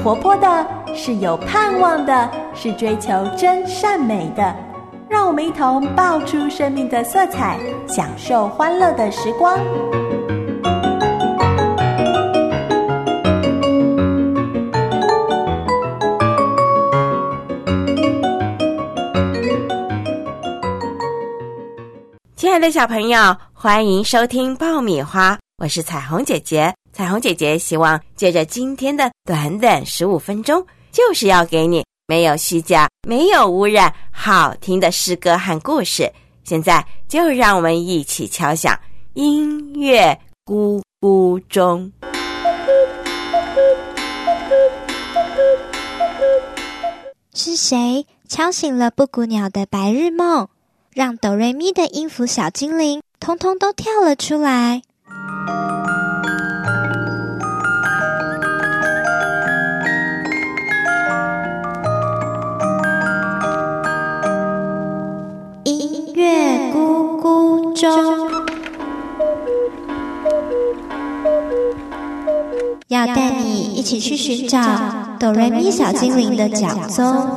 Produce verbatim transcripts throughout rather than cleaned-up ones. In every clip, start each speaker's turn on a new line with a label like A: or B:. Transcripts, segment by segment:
A: 活泼的，是有盼望的，是追求真善美的。让我们一同爆出生命的色彩，享受欢乐的时光。
B: 亲爱的小朋友，欢迎收听爆米花，我是彩虹姐姐。彩虹姐姐希望借着今天的短短十五分钟，就是要给你没有虚假、没有污染、好听的诗歌和故事。现在就让我们一起敲响音乐咕咕钟。
C: 是谁敲醒了布谷鸟的白日梦，让哆瑞咪的音符小精灵通通都跳了出来？音乐咕咕钟要带你一起去寻找哆瑞咪小精灵的脚踪。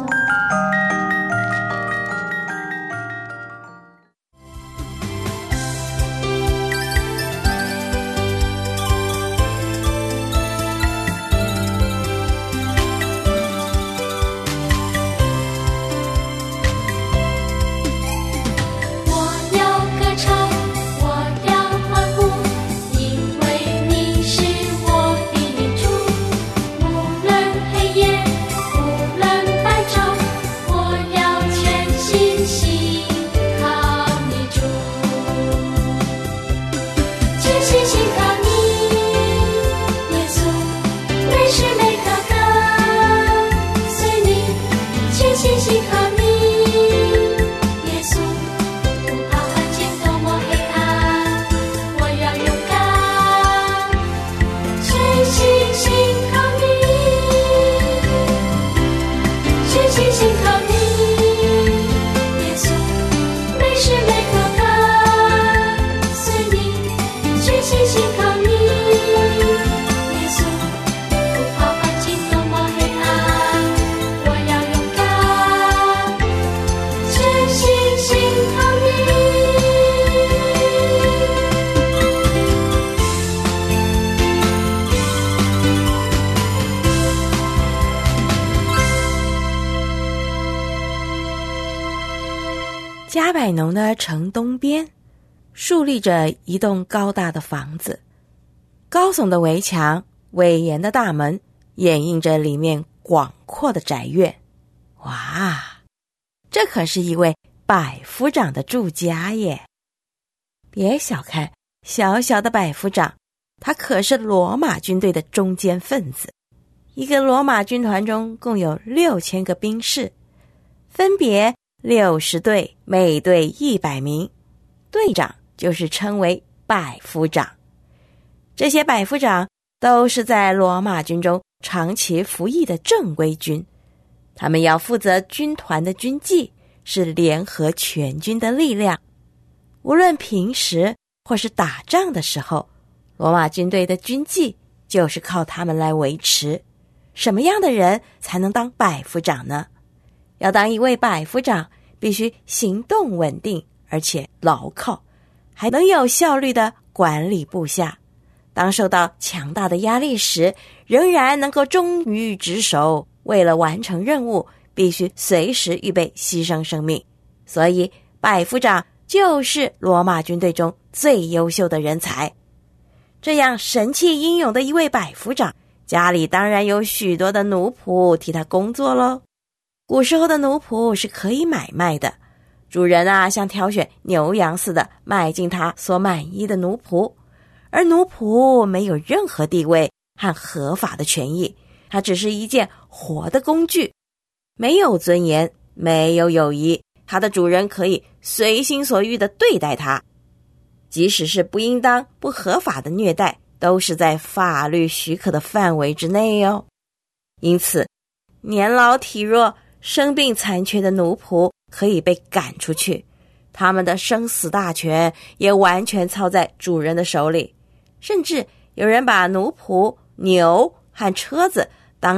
B: 加百农的城东边竖立着一栋高大的房子，高耸的围墙，威严的大门，掩映着里面广阔的宅院。哇，这可是一位百夫长的住家耶！别小看小小的百夫长，他可是罗马军队的中坚分子。一个罗马军团中共有六千个兵士，分别六十队，每队一百名，队长就是称为百夫长。这些百夫长都是在罗马军中长期服役的正规军，他们要负责军团的军纪，是联合全军的力量。无论平时或是打仗的时候，罗马军队的军纪就是靠他们来维持。什么样的人才能当百夫长呢？要当一位百夫长，必须行动稳定，而且牢靠，还能有效率地管理部下。当受到强大的压力时，仍然能够忠于职守。为了完成任务，必须随时预备牺牲生命。所以，百夫长就是罗马军队中最优秀的人才。这样神气英勇的一位百夫长，家里当然有许多的奴仆替他工作咯。古时候的奴仆是可以买卖的，主人啊像挑选牛羊似的卖进他所满意的奴仆，而奴仆没有任何地位和合法的权益，他只是一件活的工具，没有尊严，没有友谊，他的主人可以随心所欲地对待他，即使是不应当、不合法的虐待，都是在法律许可的范围之内哦。因此，年老体弱、生病残缺的奴仆可以被赶出去，他们的生死大权也完全操在主人的手里。甚至有人把奴仆、牛和车子当成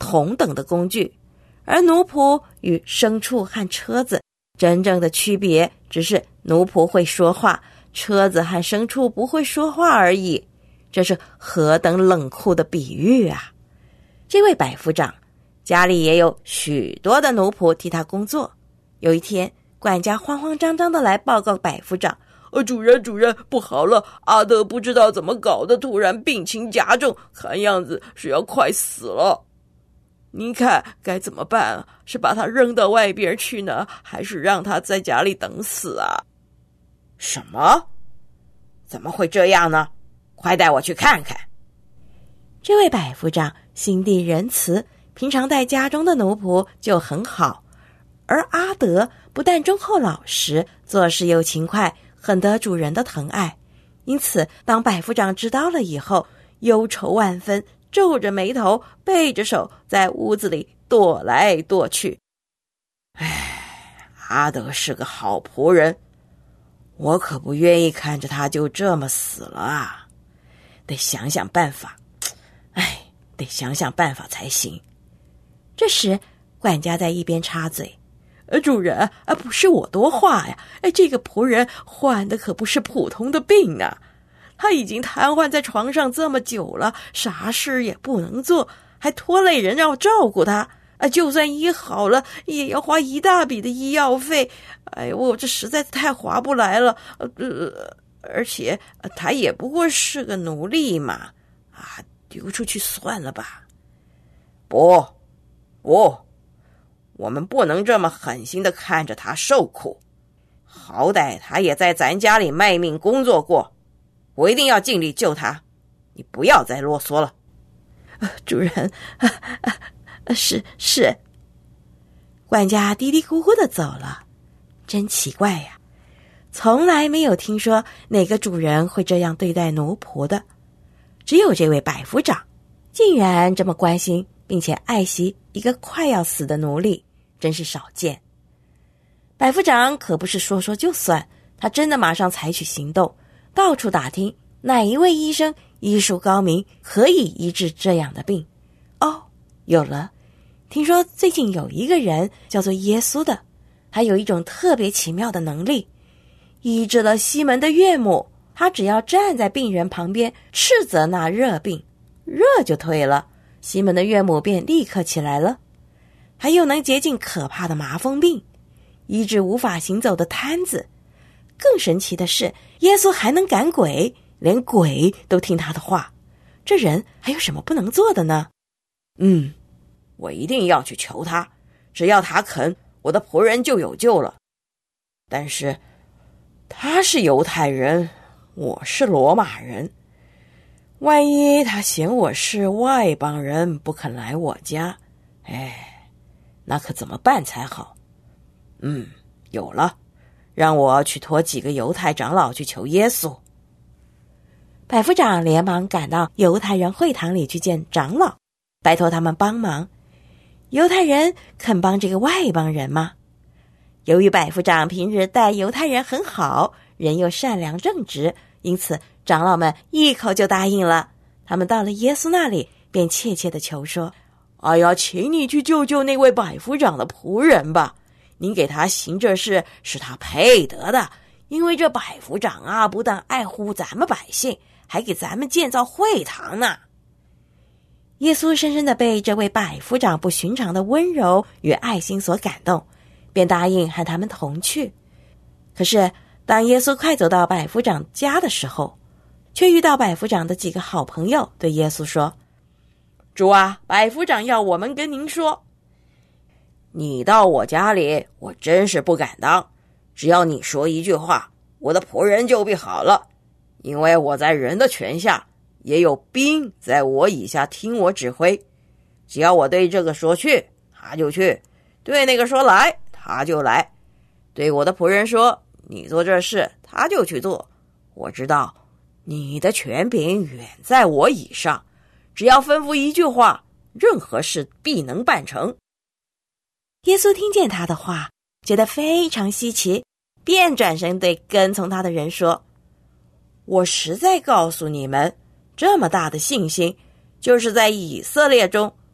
B: 同等的工具，而奴仆与牲畜和车子真正的区别只是奴仆会说话，车子和牲畜不会说话而已。这是何等冷酷的比喻啊！这位百夫长家里也有许多的奴仆替他工作。有一天，管家慌慌张张地来报告百夫长，呃，主人主人，不好了，阿德不知道怎么搞的，突然病情加重，看样子是要快死了。您看该怎么办啊？是把他扔到外边去呢，还是让他在家里等死啊？什么？怎么会这样呢？快带我去看看。这位百夫长心地仁慈，平常待家中的奴仆就很好，而阿德不但忠厚老实，做事又勤快，很得主人的疼爱。因此当百夫长知道了以后，忧愁万分，皱着眉头，背着手在屋子里踱来踱去。唉，阿德是个好仆人，我可不愿意看着他就这么死了啊！得想想办法，唉，得想想办法才行。这时，管家在一边插嘴：“呃，主人，呃，不是我多话呀，哎，这个仆人患的可不是普通的病啊，他已经瘫痪在床上这么久了，啥事也不能做，还拖累人要照顾他。啊，就算医好了，也要花一大笔的医药费。哎呦，我这实在太划不来了。呃，而且、呃、他也不过是个奴隶嘛，啊，丢出去算了吧。不，不，我们不能这么狠心的看着他受苦。好歹他也在咱家里卖命工作过，我一定要尽力救他。你不要再啰嗦了。呃、主人。啊啊是是，管家嘀嘀咕咕的走了。真奇怪呀，从来没有听说哪个主人会这样对待奴仆的，只有这位百夫长竟然这么关心并且爱惜一个快要死的奴隶，真是少见。百夫长可不是说说就算，他真的马上采取行动，到处打听哪一位医生医术高明，可以医治这样的病。哦，有了，听说最近有一个人叫做耶稣的，他有一种特别奇妙的能力，医治了西门的岳母。他只要站在病人旁边斥责那热病，热就退了，西门的岳母便立刻起来了。他又能洁净可怕的麻风病，医治无法行走的瘫子。更神奇的是，耶稣还能赶鬼，连鬼都听他的话。这人还有什么不能做的呢？嗯，我一定要去求他，只要他肯，我的仆人就有救了。但是他是犹太人，我是罗马人，万一他嫌我是外邦人不肯来我家，哎，那可怎么办才好？嗯，有了，让我去托几个犹太长老去求耶稣。百夫长连忙赶到犹太人会堂里去见长老，拜托他们帮忙。犹太人肯帮这个外邦人吗？由于百夫长平日待犹太人很好，人又善良正直，因此长老们一口就答应了。他们到了耶稣那里，便切切地求说：哎呀，请你去救救那位百夫长的仆人吧，您给他行这事是他配得的，因为这百夫长啊，不但爱护咱们百姓，还给咱们建造会堂呢。耶稣深深地被这位百夫长不寻常的温柔与爱心所感动，便答应和他们同去。可是当耶稣快走到百夫长家的时候，却遇到百夫长的几个好朋友对耶稣说：主啊，百夫长要我们跟您说，你到我家里，我真是不敢当，只要你说一句话，我的仆人就必好了，因为我在人的权下，也有兵在我以下听我指挥，只要我对这个说去，他就去，对那个说来，他就来，对我的仆人说你做这事，他就去做。我知道你的权柄远在我以上，只要吩咐一句话，任何事必能办成。耶稣听见他的话，觉得非常稀奇，便转身对跟从他的人说：我实在告诉你们，这么大的信心，就是在以色列中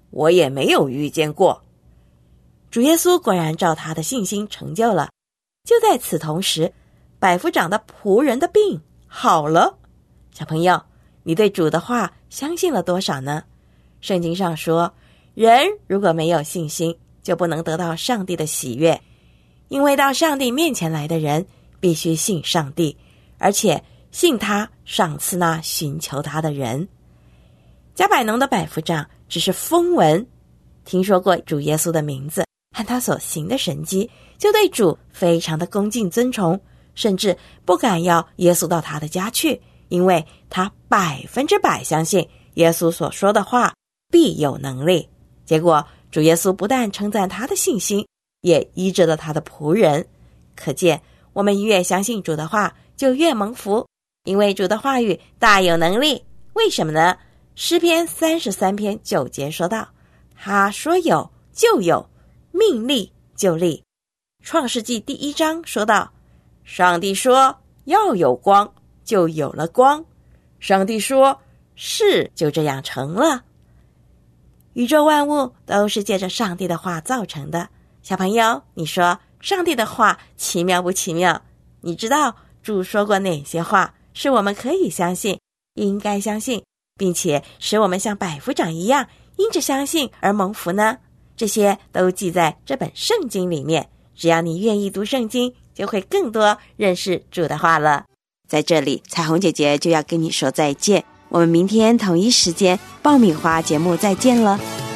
B: 我也没有遇见过。主耶稣果然照他的信心成就了。就在此同时，百夫长的仆人的病好了。小朋友，你对主的话相信了多少呢？圣经上说，人如果没有信心，就不能得到上帝的喜悦。因为到上帝面前来的人必须信上帝，而且信他赏赐那寻求他的人。加百农的百夫长只是风闻，听说过主耶稣的名字和他所行的神迹，就对主非常的恭敬尊崇，甚至不敢要耶稣到他的家去，因为他百分之百相信耶稣所说的话必有能力。结果主耶稣不但称赞他的信心，也医治了他的仆人。可见我们越相信主的话，就越蒙福，因为主的话语大有能力。为什么呢？诗篇三十三篇九节说道，他说有就有，命立就立。创世纪第一章说到，上帝说要有光，就有了光。上帝说是，就这样成了。宇宙万物都是借着上帝的话造成的。小朋友，你说上帝的话奇妙不奇妙？你知道主说过哪些话是我们可以相信，应该相信，并且使我们像百夫长一样因着相信而蒙福呢？这些都记在这本圣经里面，只要你愿意读圣经，就会更多认识主的话了。在这里，彩虹姐姐就要跟你说再见，我们明天同一时间爆米花节目再见了。